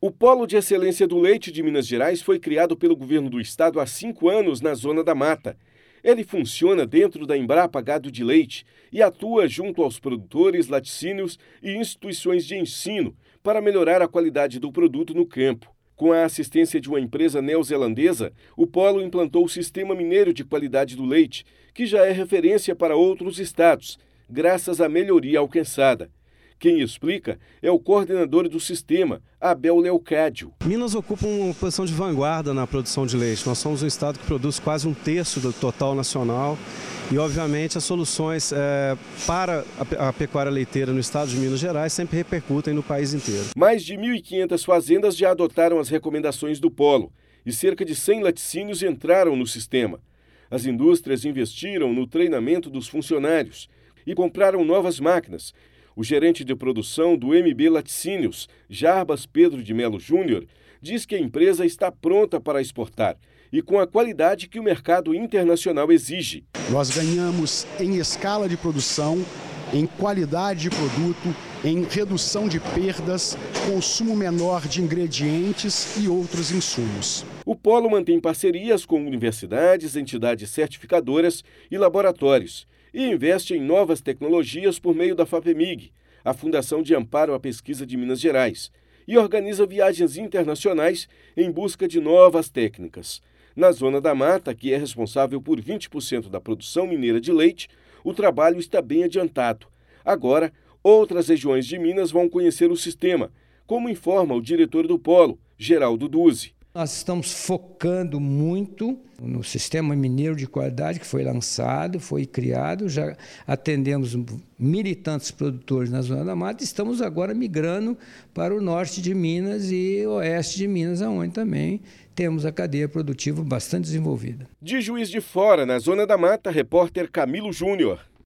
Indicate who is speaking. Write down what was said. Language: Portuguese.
Speaker 1: O Polo de Excelência do Leite de Minas Gerais foi criado pelo governo do estado há 5 anos na Zona da Mata. Ele funciona dentro da Embrapa Gado de Leite e atua junto aos produtores, laticínios e instituições de ensino para melhorar a qualidade do produto no campo. Com a assistência de uma empresa neozelandesa, o Polo implantou o Sistema Mineiro de Qualidade do Leite, que já é referência para outros estados, graças à melhoria alcançada. Quem explica é o coordenador do sistema, Abel Leocádio.
Speaker 2: Minas ocupa uma posição de vanguarda na produção de leite. Nós somos um estado que produz quase 1/3 do total nacional e, obviamente, as soluções para a pecuária leiteira no estado de Minas Gerais sempre repercutem no país inteiro.
Speaker 1: Mais de 1.500 fazendas já adotaram as recomendações do Polo e cerca de 100 laticínios entraram no sistema. As indústrias investiram no treinamento dos funcionários e compraram novas máquinas. O gerente de produção do MB Laticínios, Jarbas Pedro de Melo Júnior, diz que a empresa está pronta para exportar e com a qualidade que o mercado internacional exige.
Speaker 3: Nós ganhamos em escala de produção, em qualidade de produto, em redução de perdas, consumo menor de ingredientes e outros insumos.
Speaker 1: O Polo mantém parcerias com universidades, entidades certificadoras e laboratórios e investe em novas tecnologias por meio da FAPEMIG, a Fundação de Amparo à Pesquisa de Minas Gerais, e organiza viagens internacionais em busca de novas técnicas. Na Zona da Mata, que é responsável por 20% da produção mineira de leite, o trabalho está bem adiantado. Agora, outras regiões de Minas vão conhecer o sistema, como informa o diretor do Polo, Geraldo Duzzi.
Speaker 4: Nós estamos focando muito no Sistema Mineiro de Qualidade que foi lançado, foi criado, já atendemos 1.000 e tantos produtores na Zona da Mata, estamos agora migrando para o norte de Minas e oeste de Minas, onde também temos a cadeia produtiva bastante desenvolvida.
Speaker 1: De Juiz de Fora, na Zona da Mata, repórter Camilo Júnior.